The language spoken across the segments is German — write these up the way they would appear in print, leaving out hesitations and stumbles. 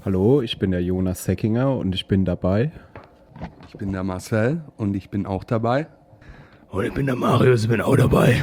Hallo, ich bin der Jonas Seckinger und ich bin dabei. Ich bin der Marcel und ich bin auch dabei. Und ich bin der Marius, ich bin auch dabei.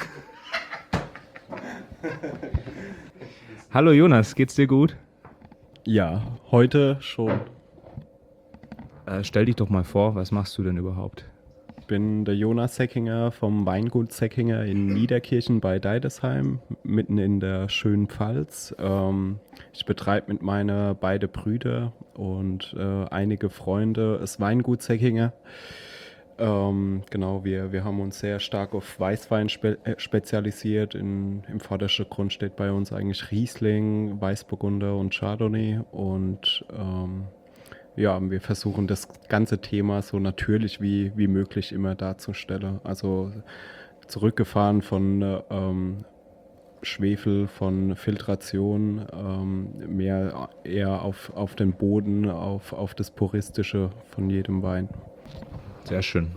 Hallo Jonas, geht's dir gut? Ja, heute schon. Stell dich doch mal vor, was machst du denn überhaupt? Ich bin der Jonas Seckinger vom Weingut Seckinger in Niederkirchen bei Deidesheim, mitten in der schönen Pfalz. Ich betreibe mit meinen beiden Brüder und einige Freunde das Weingut Seckinger. Genau, wir haben uns sehr stark auf Weißwein spezialisiert. Im vordersten Grund steht bei uns eigentlich Riesling, Weißburgunder und Chardonnay. Und ja, wir versuchen das ganze Thema so natürlich wie möglich immer darzustellen. Also zurückgefahren von Schwefel, von Filtration, mehr eher auf den Boden, auf das Puristische von jedem Wein. Sehr schön.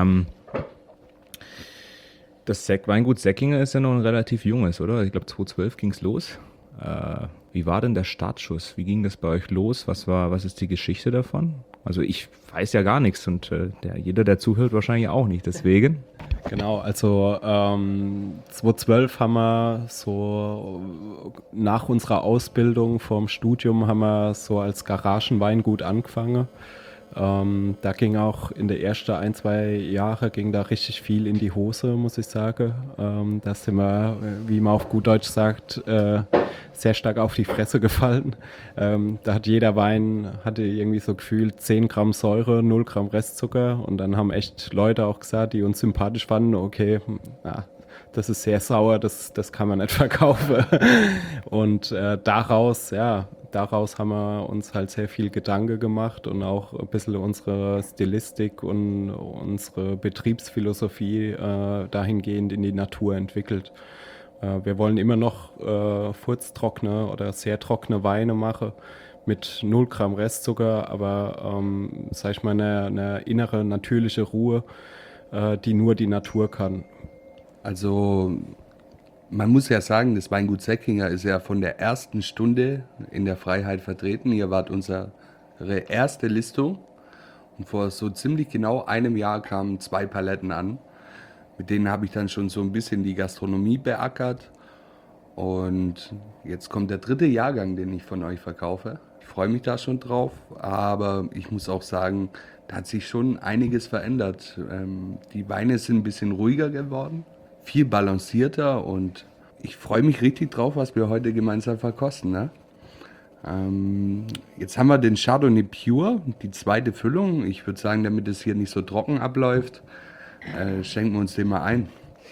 Das Weingut Säckinger ist ja noch ein relativ junges, oder? Ich glaube 2012 ging es los. Wie war denn der Startschuss? Wie ging das bei euch los? Was ist die Geschichte davon? Also ich weiß ja gar nichts und jeder, der zuhört, wahrscheinlich auch nicht. Deswegen. Genau, also 2012 haben wir so nach unserer Ausbildung vom Studium haben wir so als Garagenweingut angefangen. Da ging auch in der ersten 1, 2 Jahre ging da richtig viel in die Hose, muss ich sagen. Da sind wir, wie man auf gut Deutsch sagt, sehr stark auf die Fresse gefallen. Da hat jeder Wein, hatte irgendwie so gefühlt 10 Gramm Säure, 0 Gramm Restzucker. Und dann haben echt Leute auch gesagt, die uns sympathisch fanden, okay, na, das ist sehr sauer, das kann man nicht verkaufen. Und daraus haben wir uns halt sehr viel Gedanken gemacht und auch ein bisschen unsere Stilistik und unsere Betriebsphilosophie dahingehend in die Natur entwickelt. Wir wollen immer noch furztrockene oder sehr trockene Weine machen mit 0 Gramm Restzucker, aber sag ich mal, eine innere natürliche Ruhe, die nur die Natur kann. Also man muss ja sagen, das Weingut Säckinger ist ja von der ersten Stunde in der Freiheit vertreten. Ihr wart unsere erste Listung und vor so ziemlich genau einem Jahr kamen 2 Paletten an. Mit denen habe ich dann schon so ein bisschen die Gastronomie beackert. Und jetzt kommt der 3. Jahrgang, den ich von euch verkaufe. Ich freue mich da schon drauf, aber ich muss auch sagen, da hat sich schon einiges verändert. Die Weine sind ein bisschen ruhiger geworden, viel balancierter und ich freue mich richtig drauf, was wir heute gemeinsam verkosten. Ne? Jetzt haben wir den Chardonnay Pure, die zweite Füllung. Ich würde sagen, damit es hier nicht so trocken abläuft, schenken wir uns den mal ein.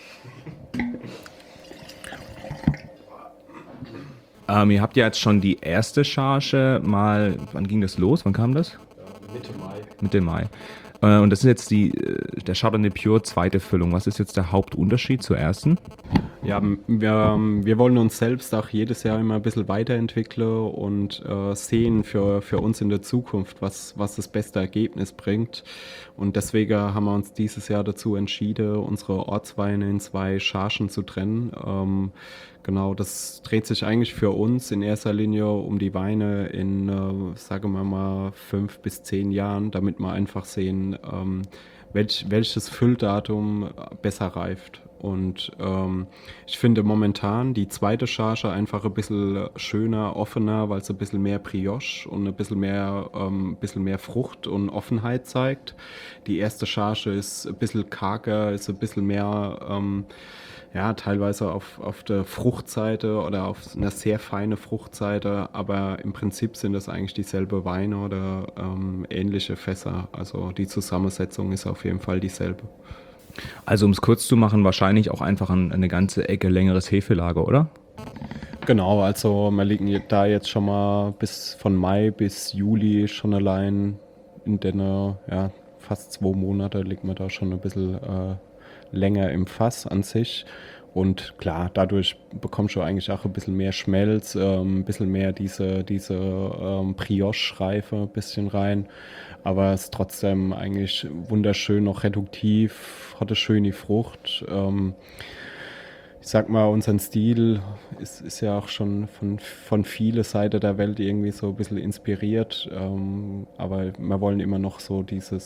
Ihr habt ja jetzt schon die erste Charge mal, wann ging das los? Wann kam das? Mitte Mai. Mitte Mai. Und das ist jetzt der Chardonnay Pure zweite Füllung. Was ist jetzt der Hauptunterschied zur ersten? Ja, wir wollen uns selbst auch jedes Jahr immer ein bisschen weiterentwickeln und sehen für uns in der Zukunft, was das beste Ergebnis bringt. Und deswegen haben wir uns dieses Jahr dazu entschieden, unsere Ortsweine in 2 Chargen zu trennen. Genau, das dreht sich eigentlich für uns in erster Linie um die Weine in, sagen wir mal, 5 bis 10 Jahren, damit wir einfach sehen, welches Fülldatum besser reift. Und ich finde momentan die zweite Charge einfach ein bisschen schöner, offener, weil es ein bisschen mehr Brioche und ein bisschen mehr Frucht und Offenheit zeigt. Die erste Charge ist ein bisschen karger, ist ein bisschen mehr, ja, teilweise auf der Fruchtseite oder auf einer sehr feine Fruchtseite, aber im Prinzip sind das eigentlich dieselbe Weine oder ähnliche Fässer. Also die Zusammensetzung ist auf jeden Fall dieselbe. Also um es kurz zu machen, wahrscheinlich auch einfach eine ganze Ecke längeres Hefelager, oder? Genau, also wir liegen da jetzt schon mal von Mai bis Juli schon allein in den ja, fast 2 Monate liegt man da schon ein bisschen länger im Fass an sich. Und klar, dadurch bekommst du eigentlich auch ein bisschen mehr Schmelz, ein bisschen mehr diese Brioche-Reife ein bisschen rein. Aber es ist trotzdem eigentlich wunderschön, noch reduktiv, hat eine schöne Frucht. ich sag mal, unseren Stil ist ja auch schon von vielen Seiten der Welt irgendwie so ein bisschen inspiriert. Aber wir wollen immer noch so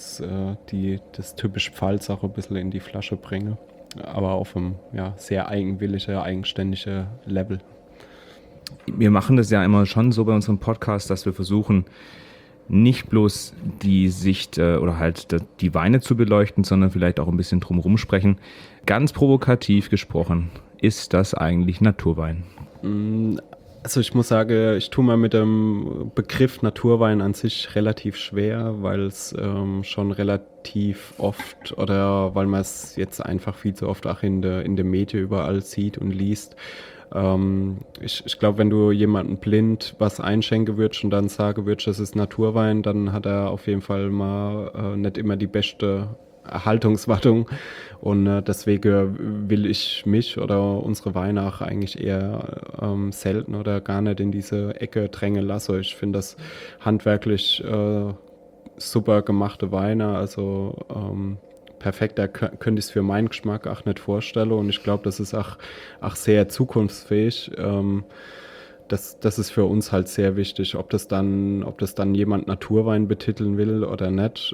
das typische Pfalz auch ein bisschen in die Flasche bringen. Aber auf einem sehr eigenwilligen, eigenständigen Level. Wir machen das ja immer schon so bei unserem Podcast, dass wir versuchen, nicht bloß die Sicht oder halt die Weine zu beleuchten, sondern vielleicht auch ein bisschen drumherum sprechen. Ganz provokativ gesprochen, ist das eigentlich Naturwein? Also ich muss sagen, ich tue mir mit dem Begriff Naturwein an sich relativ schwer, weil es schon relativ oft oder weil man es jetzt einfach viel zu oft auch in den Medien überall sieht und liest. Ich glaube, wenn du jemanden blind was einschenken würdest und dann sagen würdest, das ist Naturwein, dann hat er auf jeden Fall mal nicht immer die beste Erhaltungswartung. Und deswegen will ich mich oder unsere Weine auch eigentlich eher selten oder gar nicht in diese Ecke drängen lassen. Ich finde das handwerklich super gemachte Weine, also perfekt, da könnte ich es für meinen Geschmack auch nicht vorstellen und ich glaube, das ist auch sehr zukunftsfähig. Das ist für uns halt sehr wichtig, ob das dann jemand Naturwein betiteln will oder nicht.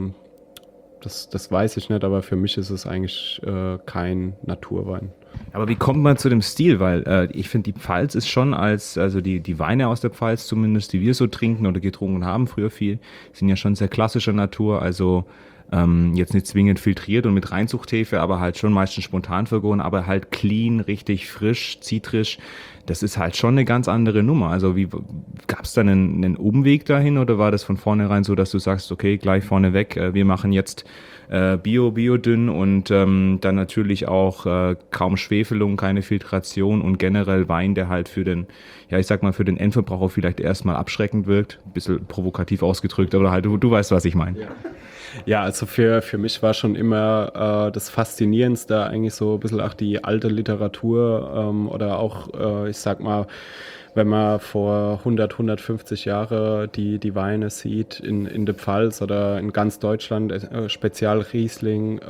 Das weiß ich nicht, aber für mich ist es eigentlich kein Naturwein. Aber wie kommt man zu dem Stil? Weil ich finde, die Pfalz ist schon also die Weine aus der Pfalz zumindest, die wir so trinken oder getrunken haben früher viel, sind ja schon sehr klassischer Natur, also jetzt nicht zwingend filtriert und mit Reinzuchthefe, aber halt schon meistens spontan vergoren, aber halt clean, richtig frisch, zitrisch. Das ist halt schon eine ganz andere Nummer. Also gab es da einen Umweg dahin oder war das von vornherein so, dass du sagst, okay, gleich vorneweg, wir machen jetzt biodünn und dann natürlich auch kaum Schwefelung, keine Filtration und generell Wein, der halt für den Endverbraucher vielleicht erstmal abschreckend wirkt. Ein bisschen provokativ ausgedrückt, aber halt du weißt, was ich meine. Ja, also für mich war schon immer das Faszinierendste eigentlich so ein bisschen auch die alte Literatur oder auch, ich sag mal, wenn man vor 150 Jahre die Weine sieht in der Pfalz oder in ganz Deutschland, speziell Riesling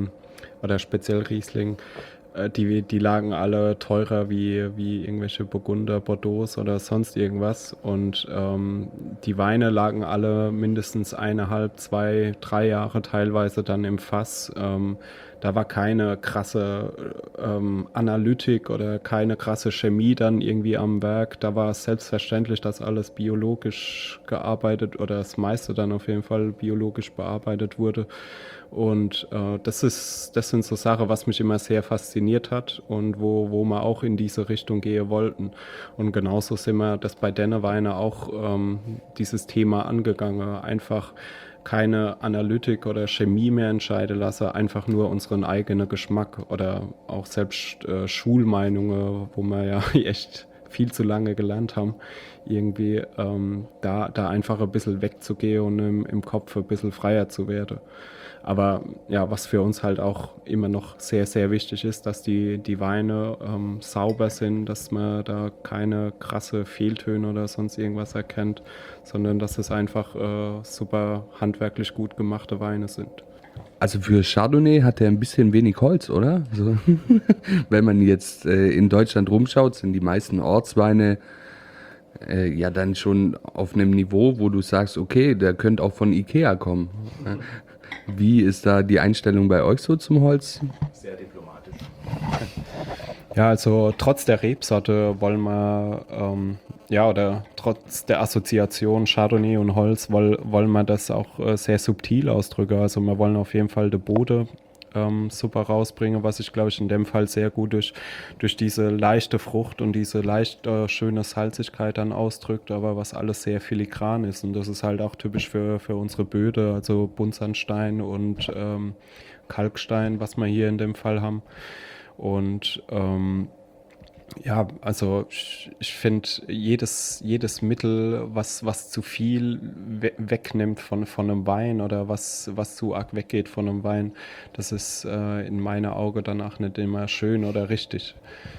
die lagen alle teurer wie irgendwelche Burgunder, Bordeaux oder sonst irgendwas. Und die Weine lagen alle mindestens 1,5, 2, 3 Jahre teilweise dann im Fass. Da war keine krasse Analytik oder keine krasse Chemie dann irgendwie am Werk. Da war es selbstverständlich, dass alles biologisch gearbeitet oder das meiste dann auf jeden Fall biologisch bearbeitet wurde. Und das sind so Sachen, was mich immer sehr fasziniert hat und wo wir auch in diese Richtung gehen wollten. Und genauso sind wir das bei Denneweine auch dieses Thema angegangen. Einfach keine Analytik oder Chemie mehr entscheiden lassen, einfach nur unseren eigenen Geschmack oder auch selbst Schulmeinungen, wo wir ja echt viel zu lange gelernt haben, irgendwie da einfach ein bisschen wegzugehen und im Kopf ein bisschen freier zu werden. Aber ja, was für uns halt auch immer noch sehr, sehr wichtig ist, dass die Weine sauber sind, dass man da keine krasse Fehltöne oder sonst irgendwas erkennt, sondern dass es einfach super handwerklich gut gemachte Weine sind. Also für Chardonnay hat er ein bisschen wenig Holz, oder? Also, wenn man jetzt in Deutschland rumschaut, sind die meisten Ortsweine ja dann schon auf einem Niveau, wo du sagst, okay, der könnte auch von Ikea kommen. Wie ist da die Einstellung bei euch so zum Holz? Sehr diplomatisch. Ja, also trotz der Rebsorte wollen wir, oder trotz der Assoziation Chardonnay und Holz wollen wir das auch sehr subtil ausdrücken. Also wir wollen auf jeden Fall den Bode super rausbringen, was sich, glaube ich, in dem Fall sehr gut durch diese leichte Frucht und diese leicht schöne Salzigkeit dann ausdrückt, aber was alles sehr filigran ist. Und das ist halt auch typisch für unsere Böde, also Buntsandstein und Kalkstein, was wir hier in dem Fall haben. Und ja, also ich finde, jedes Mittel, was zu viel wegnimmt von einem Wein oder was zu arg weggeht von einem Wein, das ist in meinen Augen danach nicht immer schön oder richtig.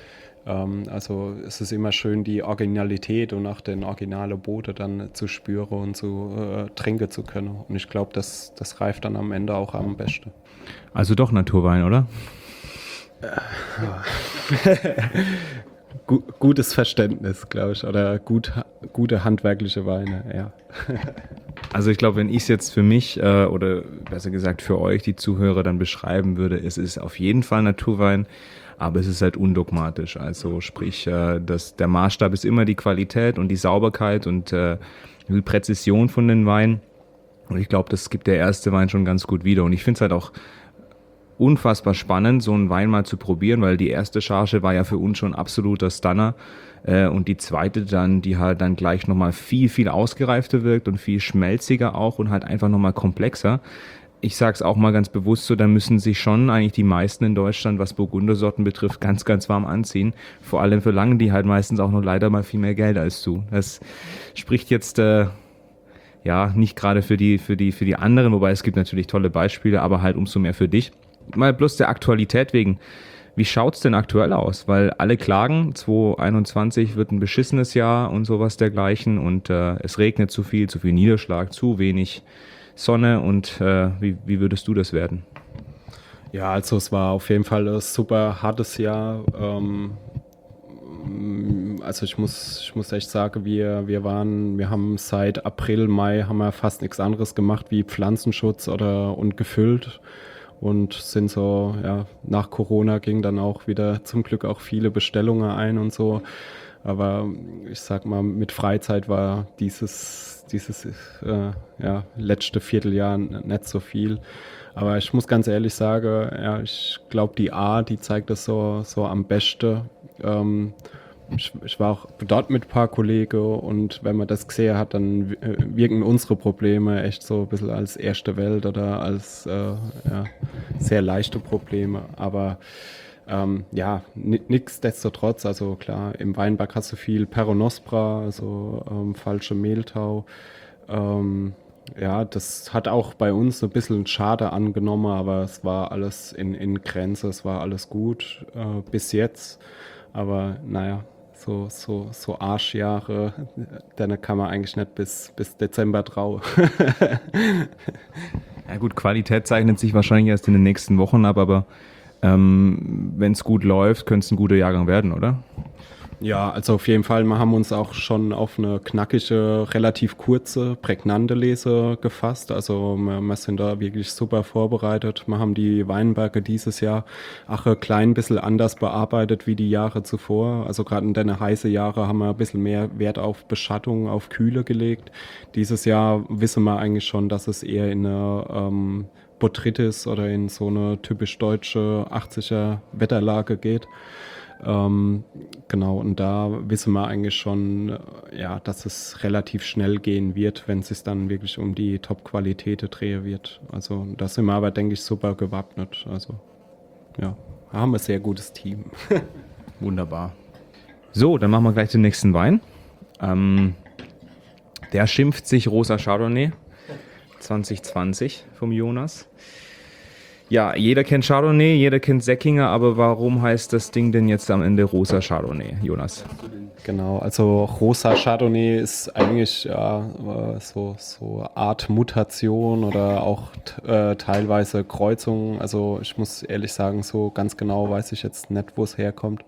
Also es ist immer schön, die Originalität und auch den originalen Boden dann zu spüren und zu trinken zu können. Und ich glaube, das reift dann am Ende auch am besten. Also doch Naturwein, oder? Gutes Verständnis, glaube ich, oder gute handwerkliche Weine, ja. Also ich glaube, wenn ich es jetzt für mich oder besser gesagt für euch, die Zuhörer, dann beschreiben würde, es ist auf jeden Fall Naturwein, aber es ist halt undogmatisch. Also sprich, der Maßstab ist immer die Qualität und die Sauberkeit und die Präzision von den Weinen. Und ich glaube, das gibt der erste Wein schon ganz gut wieder. Und ich finde es halt auch unfassbar spannend, so einen Wein mal zu probieren, weil die erste Charge war ja für uns schon absoluter Stunner. Und die zweite dann, die halt dann gleich nochmal viel, viel ausgereifter wirkt und viel schmelziger auch und halt einfach nochmal komplexer. Ich sage es auch mal ganz bewusst so, da müssen sich schon eigentlich die meisten in Deutschland, was Burgundersorten betrifft, ganz, ganz warm anziehen. Vor allem verlangen die halt meistens auch noch leider mal viel mehr Geld als du. Das spricht jetzt ja nicht gerade für die anderen, wobei es gibt natürlich tolle Beispiele, aber halt umso mehr für dich. Mal bloß der Aktualität wegen. Wie schaut's denn aktuell aus? Weil alle klagen, 2021 wird ein beschissenes Jahr und sowas dergleichen und es regnet zu viel Niederschlag, zu wenig Sonne und wie würdest du das werden? Ja, also es war auf jeden Fall ein super hartes Jahr. Also ich muss echt sagen, wir haben seit April, Mai haben wir fast nichts anderes gemacht wie Pflanzenschutz und gefüllt. Und sind so, ja, nach Corona ging dann auch wieder zum Glück auch viele Bestellungen ein und so. Aber ich sag mal, mit Freizeit war dieses letzte Vierteljahr nicht so viel. Aber ich muss ganz ehrlich sagen, ja, ich glaube, die A, die zeigt das so am besten. Ich war auch dort mit ein paar Kollegen und wenn man das gesehen hat, dann wirken unsere Probleme echt so ein bisschen als erste Welt oder als sehr leichte Probleme. Aber nichtsdestotrotz, also klar, im Weinberg hast du viel Peronospora, also falsche Mehltau. Das hat auch bei uns ein bisschen Schade angenommen, aber es war alles in Grenze, es war alles gut bis jetzt. Aber naja, so Arschjahre, dann kann man eigentlich nicht bis Dezember trauen. Ja gut, Qualität zeichnet sich wahrscheinlich erst in den nächsten Wochen ab, aber wenn es gut läuft, könnte es ein guter Jahrgang werden, oder? Ja, also auf jeden Fall, wir haben uns auch schon auf eine knackige, relativ kurze, prägnante Lese gefasst. Also wir sind da wirklich super vorbereitet. Wir haben die Weinberge dieses Jahr auch ein klein bisschen anders bearbeitet wie die Jahre zuvor. Also gerade in den heißen Jahren haben wir ein bisschen mehr Wert auf Beschattung, auf Kühle gelegt. Dieses Jahr wissen wir eigentlich schon, dass es eher in eine Botrytis oder in so eine typisch deutsche 80er Wetterlage geht. Genau, und da wissen wir eigentlich schon, dass es relativ schnell gehen wird, wenn es sich dann wirklich um die Top-Qualität drehen wird. Also da sind wir aber, denke ich, super gewappnet. Also ja, haben wir ein sehr gutes Team. Wunderbar. So, dann machen wir gleich den nächsten Wein. Der schimpft sich Rosa Chardonnay 2020 vom Jonas. Ja, jeder kennt Chardonnay, jeder kennt Säckinger, aber warum heißt das Ding denn jetzt am Ende Rosa Chardonnay, Jonas? Genau, also Rosa Chardonnay ist eigentlich so Art Mutation oder auch teilweise Kreuzung. Also ich muss ehrlich sagen, so ganz genau weiß ich jetzt nicht, wo es herkommt.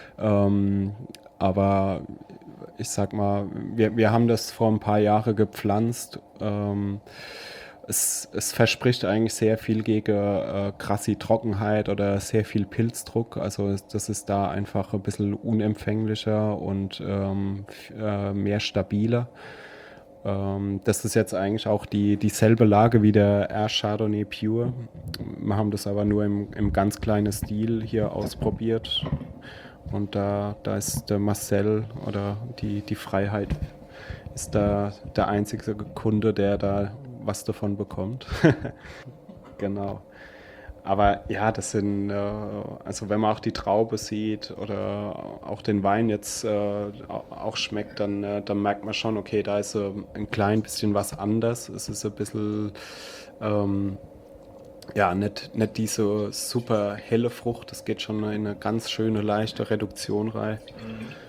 Aber ich sag mal, wir haben das vor ein paar Jahren gepflanzt. Es verspricht eigentlich sehr viel gegen krasse Trockenheit oder sehr viel Pilzdruck. Also das ist da einfach ein bisschen unempfänglicher und mehr stabiler. Das ist jetzt eigentlich auch dieselbe Lage wie der Air Chardonnay Pure. Wir haben das aber nur im ganz kleinen Stil hier ausprobiert. Und da ist der Marcel oder die Freiheit ist da der einzige Kunde, der da was davon bekommt. Genau. Aber ja, das sind, also wenn man auch die Traube sieht oder auch den Wein jetzt auch schmeckt, dann merkt man schon, okay, da ist ein klein bisschen was anders. Es ist ein bisschen, nicht diese super helle Frucht. Es geht schon in eine ganz schöne, leichte Reduktion rein.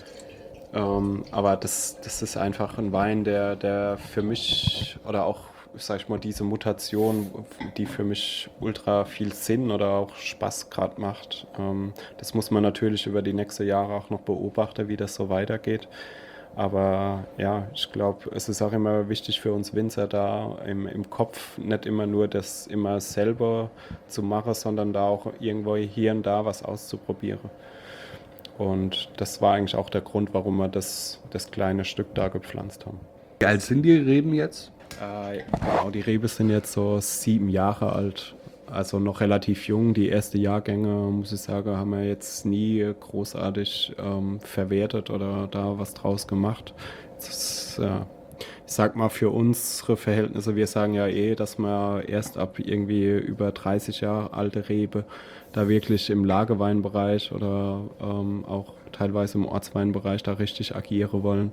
Aber das ist einfach ein Wein, der für mich oder auch sag ich mal, diese Mutation, die für mich ultra viel Sinn oder auch Spaß gerade macht. Das muss man natürlich über die nächsten Jahre auch noch beobachten, wie das so weitergeht. Aber ja, ich glaube, es ist auch immer wichtig für uns Winzer da im Kopf nicht immer nur das immer selber zu machen, sondern da auch irgendwo hier und da was auszuprobieren. Und das war eigentlich auch der Grund, warum wir das kleine Stück da gepflanzt haben. Wie alt sind die Reben jetzt? Genau, die Rebe sind jetzt so 7 Jahre alt, also noch relativ jung. Die ersten Jahrgänge, muss ich sagen, haben wir jetzt nie großartig verwertet oder da was draus gemacht. Das ist, ich sag mal, für unsere Verhältnisse, wir sagen ja dass man erst ab irgendwie über 30 Jahre alte Rebe da wirklich im Lageweinbereich oder auch teilweise im Ortsweinbereich da richtig agieren wollen.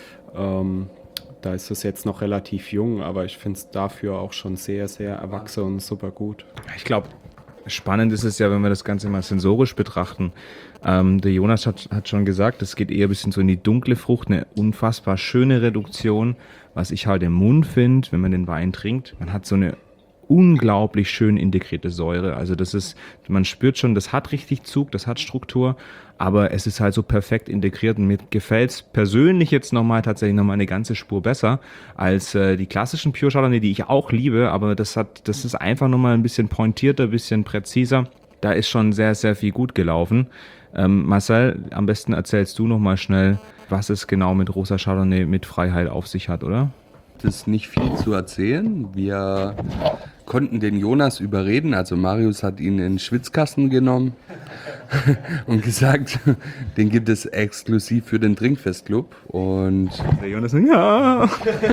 Da ist es jetzt noch relativ jung, aber ich finde es dafür auch schon sehr, sehr erwachsen und super gut. Ich glaube, spannend ist es ja, wenn wir das Ganze mal sensorisch betrachten. Der Jonas hat schon gesagt, es geht eher ein bisschen so in die dunkle Frucht, eine unfassbar schöne Reduktion. Was ich halt im Mund finde, wenn man den Wein trinkt, man hat so eine unglaublich schön integrierte Säure. Also das ist, man spürt schon, das hat richtig Zug, das hat Struktur, aber es ist halt so perfekt integriert und mir gefällt es persönlich jetzt tatsächlich nochmal eine ganze Spur besser als die klassischen Pure Chardonnay, die ich auch liebe, aber das ist einfach nochmal ein bisschen pointierter, ein bisschen präziser. Da ist schon sehr, sehr viel gut gelaufen. Marcel, am besten erzählst du nochmal schnell, was es genau mit Rosa Chardonnay mit Freiheit auf sich hat, oder? Es ist nicht viel zu erzählen. Wir konnten den Jonas überreden, also Marius hat ihn in den Schwitzkasten genommen und gesagt, den gibt es exklusiv für den Trinkfestclub. Und der Jonas sagt, ja.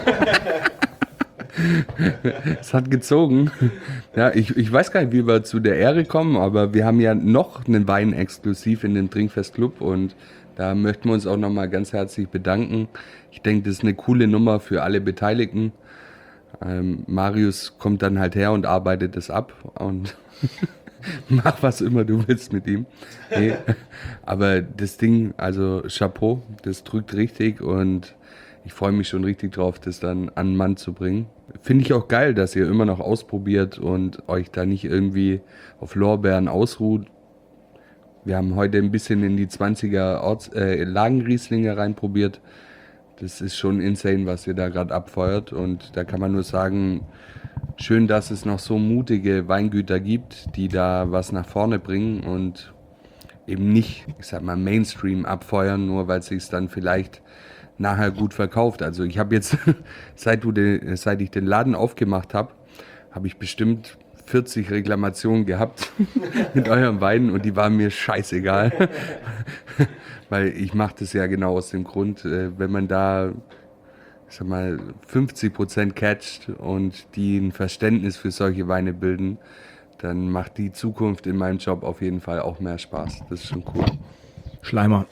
Es hat gezogen. Ja, ich weiß gar nicht, wie wir zu der Ehre kommen, aber wir haben ja noch einen Wein exklusiv in den Trinkfestclub und da möchten wir uns auch nochmal ganz herzlich bedanken. Ich denke, das ist eine coole Nummer für alle Beteiligten. Marius kommt dann halt her und arbeitet das ab und mach was immer du willst mit ihm. Nee. Aber das Ding, also Chapeau, das drückt richtig und ich freue mich schon richtig drauf, das dann an den Mann zu bringen. Finde ich auch geil, dass ihr immer noch ausprobiert und euch da nicht irgendwie auf Lorbeeren ausruht. Wir haben heute ein bisschen in die 20er Lagenrieslinge reinprobiert. Das ist schon insane, was ihr da gerade abfeuert. Und da kann man nur sagen, schön, dass es noch so mutige Weingüter gibt, die da was nach vorne bringen und eben nicht, ich sag mal, Mainstream abfeuern, nur weil es sich dann vielleicht nachher gut verkauft. Also ich habe jetzt, seit ich den Laden aufgemacht habe, habe ich bestimmt 40 Reklamationen gehabt mit eurem Wein und die waren mir scheißegal. Weil ich mache das ja genau aus dem Grund, wenn man da, ich sag mal, 50% catcht und die ein Verständnis für solche Weine bilden, dann macht die Zukunft in meinem Job auf jeden Fall auch mehr Spaß. Das ist schon cool. Schleimer.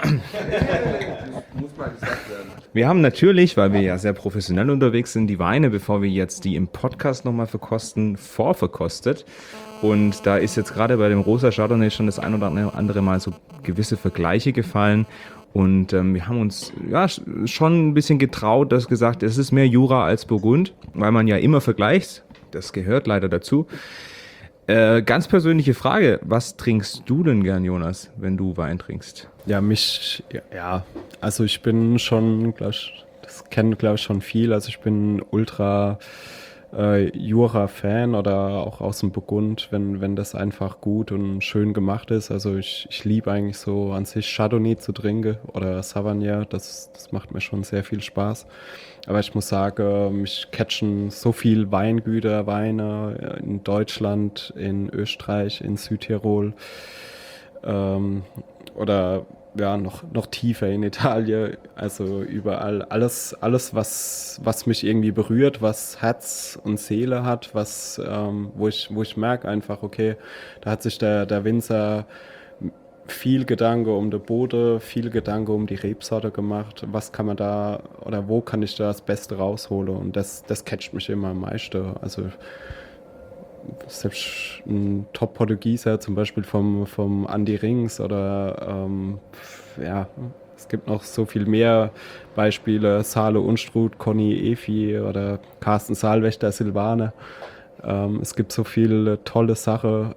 Muss mal gesagt werden. Wir haben natürlich, weil wir ja sehr professionell unterwegs sind, die Weine, bevor wir jetzt die im Podcast nochmal verkosten, vorverkostet. Und da ist jetzt gerade bei dem Rosa Chardonnay schon das ein oder andere Mal so gewisse Vergleiche gefallen. Und wir haben uns ja schon ein bisschen getraut, dass gesagt, es ist mehr Jura als Burgund, weil man ja immer vergleicht. Das gehört leider dazu. Ganz persönliche Frage, was trinkst du denn gern, Jonas, wenn du Wein trinkst? Ja, also ich bin schon, das kennen glaube ich schon viel, also ich bin ultra Jura-Fan oder auch aus dem Burgund, wenn das einfach gut und schön gemacht ist. Also ich liebe eigentlich so an sich Chardonnay zu trinken oder Sauvignon, das macht mir schon sehr viel Spaß. Aber ich muss sagen, mich catchen so viel Weingüter, Weine in Deutschland, in Österreich, in Südtirol oder ja, noch tiefer in Italien, also überall. Alles was mich irgendwie berührt, was Herz und Seele hat, wo ich merke einfach, okay, da hat sich der Winzer viel Gedanke um den Boden, viel Gedanke um die Rebsorte gemacht. Was kann man da oder wo kann ich da das Beste rausholen? Und das catcht mich immer am meisten. Also selbst ein Top-Portugieser, zum Beispiel vom Andy Rings oder Es gibt noch so viel mehr Beispiele, Salo Unstrut, Conny Efi oder Carsten Saalwächter, Silvane. Es gibt so viele tolle Sachen,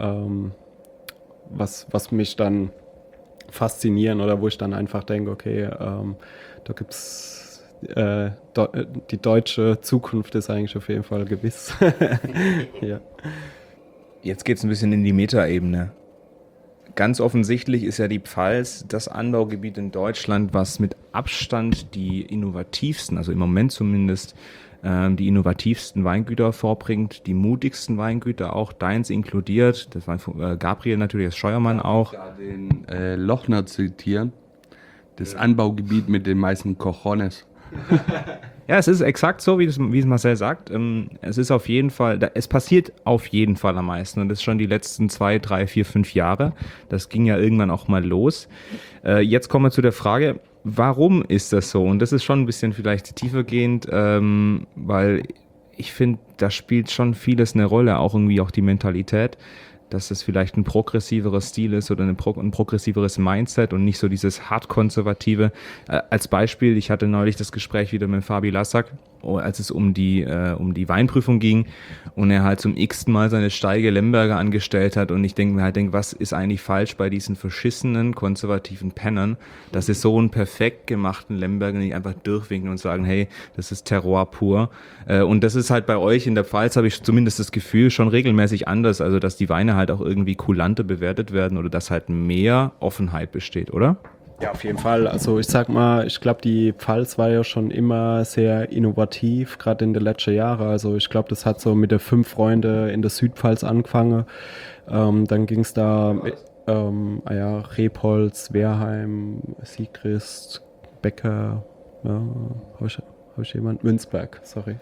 was mich dann faszinieren oder wo ich dann einfach denke, okay, da gibt es die deutsche Zukunft ist eigentlich auf jeden Fall gewiss. Ja. Jetzt geht es ein bisschen in die Metaebene. Ganz offensichtlich ist ja die Pfalz das Anbaugebiet in Deutschland, was mit Abstand die innovativsten, also im Moment zumindest, die innovativsten Weingüter vorbringt, die mutigsten Weingüter, auch deins inkludiert. Das war Gabriel natürlich, das Scheuermann auch. Ich darf den Lochner zitieren. Das Anbaugebiet mit den meisten Cojones. Ja, es ist exakt so, wie es Marcel sagt. Es ist auf jeden Fall, es passiert auf jeden Fall am meisten und das schon die letzten 2, 3, 4, 5 Jahre. Das ging ja irgendwann auch mal los. Jetzt kommen wir zu der Frage, warum ist das so? Und das ist schon ein bisschen vielleicht tiefergehend, weil ich finde, da spielt schon vieles eine Rolle, auch irgendwie auch die Mentalität, dass es vielleicht ein progressiverer Stil ist oder ein progressiveres Mindset und nicht so dieses hart-konservative. Als Beispiel, ich hatte neulich das Gespräch wieder mit Fabi Lassack, als es um die Weinprüfung ging und er halt zum x-ten Mal seine Steige Lemberger angestellt hat und ich denke mir halt, was ist eigentlich falsch bei diesen verschissenen, konservativen Pennern, dass sie so einen perfekt gemachten Lemberger nicht einfach durchwinken und sagen, hey, das ist Terroir pur. Und das ist halt bei euch in der Pfalz, habe ich zumindest das Gefühl, schon regelmäßig anders, also dass die Weine halt auch irgendwie kulanter bewertet werden oder dass halt mehr Offenheit besteht, oder? Ja, auf jeden Fall. Also ich sag mal, ich glaube, die Pfalz war ja schon immer sehr innovativ, gerade in den letzten Jahren. Also ich glaube, das hat so mit den 5 Freunde in der Südpfalz angefangen. Dann ging es da Rebholz, Wehrheim, Siegrist, Becker, ja, habe ich jemand? Münzberg, sorry.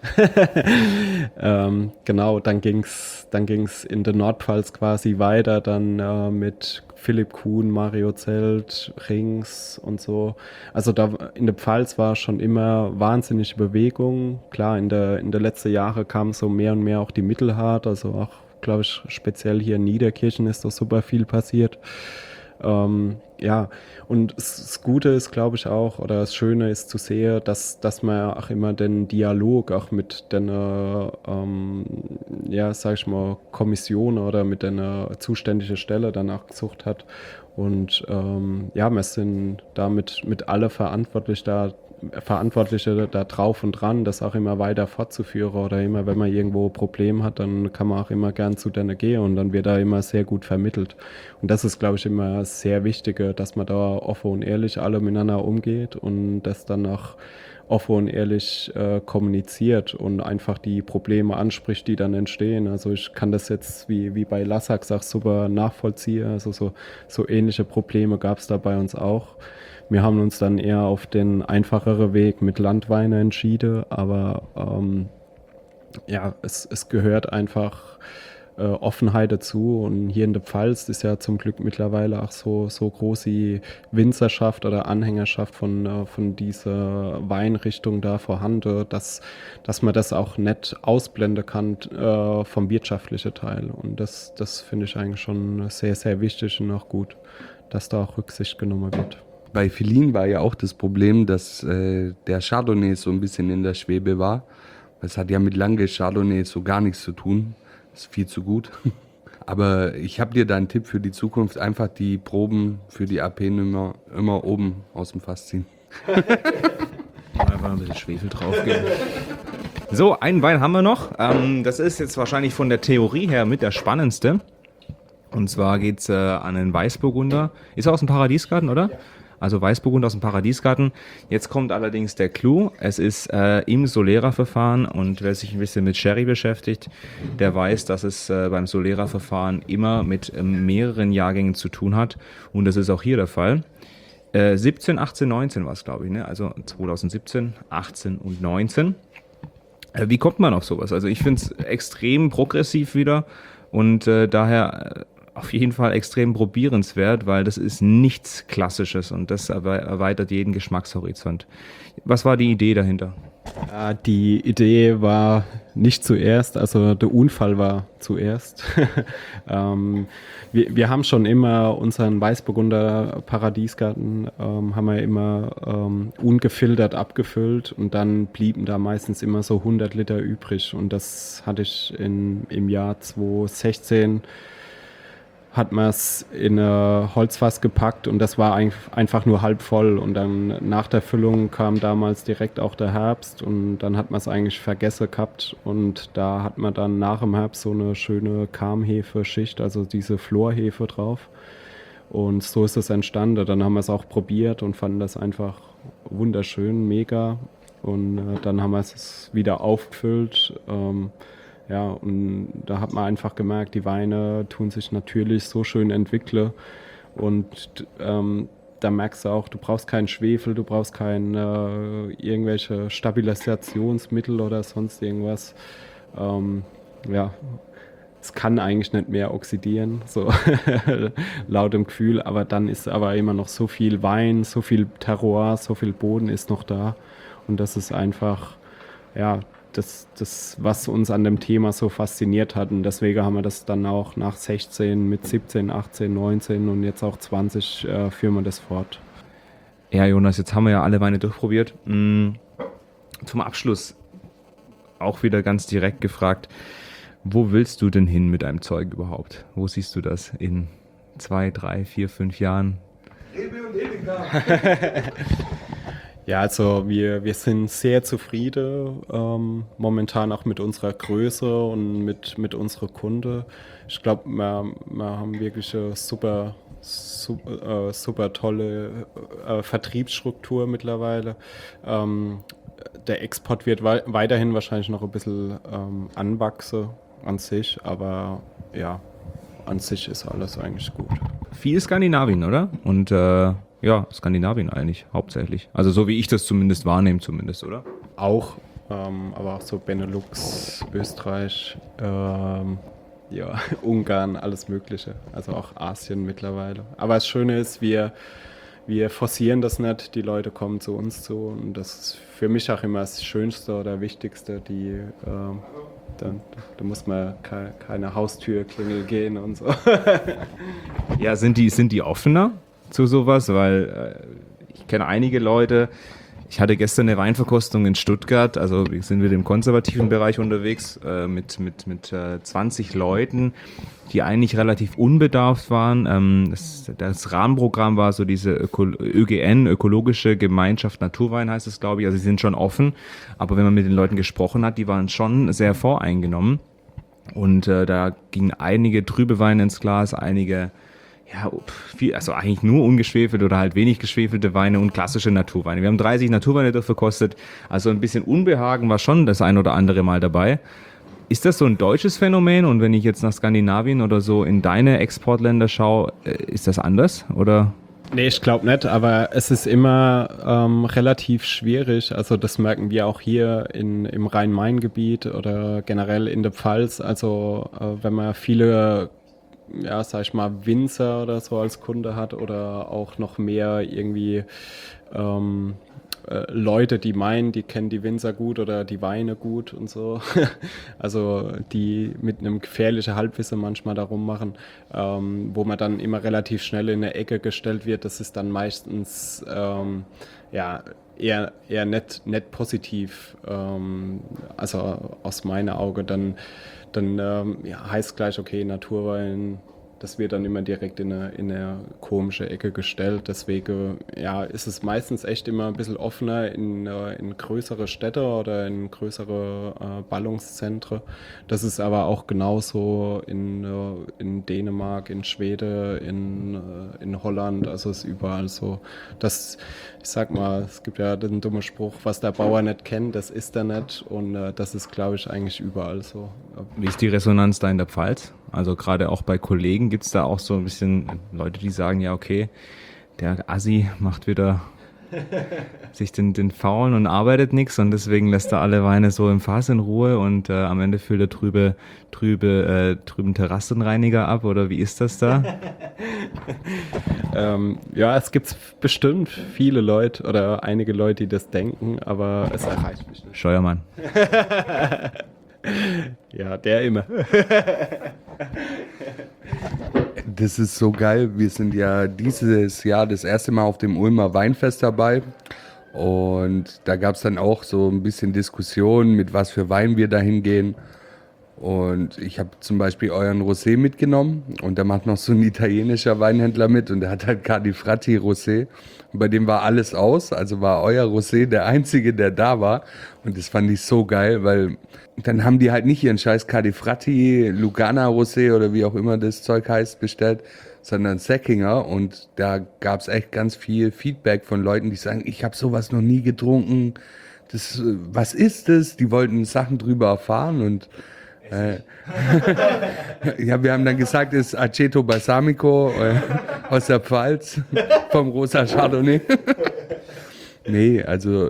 Genau, dann ging's in der Nordpfalz quasi weiter, dann mit Philipp Kuhn, Mario Zelt, Rings und so. Also da in der Pfalz war schon immer wahnsinnige Bewegung. Klar, in der letzten Jahre kam so mehr und mehr auch die Mittelhart, also auch, glaube ich, speziell hier in Niederkirchen ist doch super viel passiert. Ja, und das Gute ist, glaube ich, auch, oder das Schöne ist zu sehen, dass man auch immer den Dialog auch mit den, sag ich mal, Kommission oder mit der zuständigen Stelle danach gesucht hat. Und wir sind damit mit alle Verantwortliche da drauf und dran, das auch immer weiter fortzuführen oder immer, wenn man irgendwo ein Problem hat, dann kann man auch immer gern zu denen gehen und dann wird da immer sehr gut vermittelt. Und das ist, glaube ich, immer sehr wichtig, dass man da offen und ehrlich alle miteinander umgeht und das dann auch offen und ehrlich kommuniziert und einfach die Probleme anspricht, die dann entstehen. Also ich kann das jetzt wie bei Lassack auch super nachvollziehen. Also so ähnliche Probleme gab es da bei uns auch. Wir haben uns dann eher auf den einfacheren Weg mit Landweine entschieden, aber es gehört einfach Offenheit dazu und hier in der Pfalz ist ja zum Glück mittlerweile auch so große Winzerschaft oder Anhängerschaft von dieser Weinrichtung da vorhanden, dass man das auch nicht ausblenden kann vom wirtschaftlichen Teil und das finde ich eigentlich schon sehr, sehr wichtig und auch gut, dass da auch Rücksicht genommen wird. Bei Velin war ja auch das Problem, dass der Chardonnay so ein bisschen in der Schwebe war. Das hat ja mit Lange Chardonnay so gar nichts zu tun. Das ist viel zu gut. Aber ich habe dir da einen Tipp für die Zukunft. Einfach die Proben für die AP-Nummer immer oben aus dem Fass ziehen. Einfach ein bisschen Schwefel draufgeben. So, einen Wein haben wir noch. Das ist jetzt wahrscheinlich von der Theorie her mit der spannendste. Und zwar geht es an einen Weißburgunder. Ist er aus dem Paradiesgarten, oder? Ja. Also Weißburgunder aus dem Paradiesgarten. Jetzt kommt allerdings der Clou. Es ist im Solera-Verfahren und wer sich ein bisschen mit Sherry beschäftigt, der weiß, dass es beim Solera-Verfahren immer mit mehreren Jahrgängen zu tun hat. Und das ist auch hier der Fall. 17, 18, 19 war es, glaube ich, ne? Also 2017, 18 und 19. Wie kommt man auf sowas? Also ich finde es extrem progressiv wieder und daher auf jeden Fall extrem probierenswert, weil das ist nichts Klassisches und das erweitert jeden Geschmackshorizont. Was war die Idee dahinter? Ja, die Idee war nicht zuerst, also der Unfall war zuerst. Wir haben schon immer unseren Weißburgunder Paradiesgarten, haben wir immer ungefiltert abgefüllt und dann blieben da meistens immer so 100 Liter übrig. Und das hatte ich im Jahr 2016 hat man es in ein Holzfass gepackt und das war einfach nur halb voll. Und dann nach der Füllung kam damals direkt auch der Herbst und dann hat man es eigentlich vergessen gehabt. Und da hat man dann nach dem Herbst so eine schöne Karmhefe-Schicht, also diese Florhefe drauf. Und so ist es entstanden. Dann haben wir es auch probiert und fanden das einfach wunderschön, mega. Und dann haben wir es wieder aufgefüllt. Ja, und da hat man einfach gemerkt, die Weine tun sich natürlich so schön entwickeln. Und da merkst du auch, du brauchst keinen Schwefel, du brauchst irgendwelche Stabilisationsmittel oder sonst irgendwas. Ja, es kann eigentlich nicht mehr oxidieren, so laut dem Gefühl, aber dann ist aber immer noch so viel Wein, so viel Terroir, so viel Boden ist noch da. Und das ist einfach, ja, das, was uns an dem Thema so fasziniert hat. Und deswegen haben wir das dann auch nach 16 mit 17, 18, 19 und jetzt auch 20 führen wir das fort. Ja, Jonas, jetzt haben wir ja alle Weine durchprobiert. Zum Abschluss auch wieder ganz direkt gefragt, wo willst du denn hin mit deinem Zeug überhaupt? Wo siehst du das in 2, 3, 4, 5 Jahren? Rebe und Edeka. Ja, also wir sind sehr zufrieden, momentan auch mit unserer Größe und mit unserer Kunde. Ich glaube, wir haben wirklich eine super tolle Vertriebsstruktur mittlerweile. Der Export wird weiterhin wahrscheinlich noch ein bisschen anwachsen an sich, aber ja, an sich ist alles eigentlich gut. Viel Skandinavien, oder? Und ja, Skandinavien eigentlich hauptsächlich. Also so wie ich das zumindest wahrnehme, zumindest, oder? Auch, aber auch so Benelux, Österreich, ja, Ungarn, alles Mögliche. Also auch Asien mittlerweile. Aber das Schöne ist, wir forcieren das nicht, die Leute kommen zu uns zu. Und das ist für mich auch immer das Schönste oder Wichtigste, da muss man keine Haustürklingel gehen und so. Ja, sind die offener zu sowas? Weil ich kenne einige Leute. Ich hatte gestern eine Weinverkostung in Stuttgart, also sind wir im konservativen Bereich unterwegs, mit 20 Leuten, die eigentlich relativ unbedarft waren. Das Rahmenprogramm war so diese ÖGN, Ökologische Gemeinschaft Naturwein heißt es, glaube ich. Also sie sind schon offen, aber wenn man mit den Leuten gesprochen hat, die waren schon sehr voreingenommen. Und da gingen einige trübe Weine ins Glas, einige also eigentlich nur ungeschwefelt oder halt wenig geschwefelte Weine und klassische Naturweine. Wir haben 30 Naturweine verkostet, also ein bisschen Unbehagen war schon das ein oder andere Mal dabei. Ist das so ein deutsches Phänomen? Und wenn ich jetzt nach Skandinavien oder so in deine Exportländer schaue, ist das anders? Oder? Nee, ich glaube nicht, aber es ist immer relativ schwierig. Also das merken wir auch hier im Rhein-Main-Gebiet oder generell in der Pfalz. Also wenn man viele, ja, sag ich mal, Winzer oder so als Kunde hat oder auch noch mehr irgendwie Leute, die meinen, die kennen die Winzer gut oder die Weine gut und so. Also die mit einem gefährlichen Halbwissen manchmal da rummachen, wo man dann immer relativ schnell in eine Ecke gestellt wird. Das ist dann meistens ja, eher nicht positiv, also aus meiner Auge dann ja, heißt gleich, okay, Naturwein, das wird dann immer direkt in eine komische Ecke gestellt. Deswegen ja, ist es meistens echt immer ein bisschen offener in größere Städte oder in größere Ballungszentren. Das ist aber auch genauso in Dänemark, in Schweden, in Holland, also ist überall so. Ich sag mal, es gibt ja den dummen Spruch, was der Bauer nicht kennt, das isst er nicht. Und das ist, glaube ich, eigentlich überall so. Wie ist die Resonanz da in der Pfalz? Also gerade auch bei Kollegen gibt es da auch so ein bisschen Leute, die sagen, ja okay, der Assi macht wieder sich den faulen und arbeitet nichts und deswegen lässt er alle Weine so im Fass in Ruhe und am Ende füllt er trüben Terrassenreiniger ab oder wie ist das da? Ja, es gibt bestimmt viele Leute oder einige Leute, die das denken, aber es erreicht mich nicht. Steuermann. Ja, der immer. Das ist so geil. Wir sind ja dieses Jahr das erste Mal auf dem Ulmer Weinfest dabei. Und da gab es dann auch so ein bisschen Diskussion, mit was für Wein wir da hingehen. Und ich habe zum Beispiel euren Rosé mitgenommen. Und da macht noch so ein italienischer Weinhändler mit. Und der hat halt Cadifrati Rosé. Und bei dem war alles aus. Also war euer Rosé der einzige, der da war. Und das fand ich so geil, weil dann haben die halt nicht ihren scheiß Cadifrati, Lugana Rosé oder wie auch immer das Zeug heißt bestellt, sondern Säckinger. Und da gab es echt ganz viel Feedback von Leuten, die sagen, ich habe sowas noch nie getrunken. Was ist das? Die wollten Sachen drüber erfahren und ja, wir haben dann gesagt, es ist Aceto Balsamico aus der Pfalz vom Rosa Chardonnay. Nee, also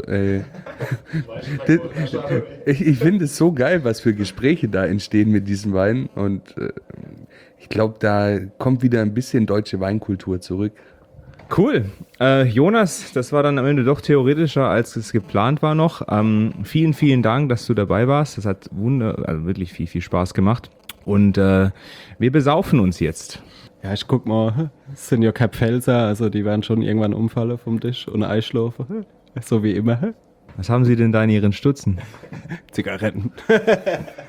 ich finde es so geil, was für Gespräche da entstehen mit diesem Wein und ich glaube, da kommt wieder ein bisschen deutsche Weinkultur zurück. Cool. Jonas, das war dann am Ende doch theoretischer, als es geplant war noch. Vielen, vielen Dank, dass du dabei warst. Das hat also wirklich viel, viel Spaß gemacht. Und wir besaufen uns jetzt. Ja, ich guck mal, es sind ja keine Pfälzer, also die werden schon irgendwann umfallen vom Tisch und einschlafen. So wie immer. Was haben Sie denn da in Ihren Stutzen? Zigaretten.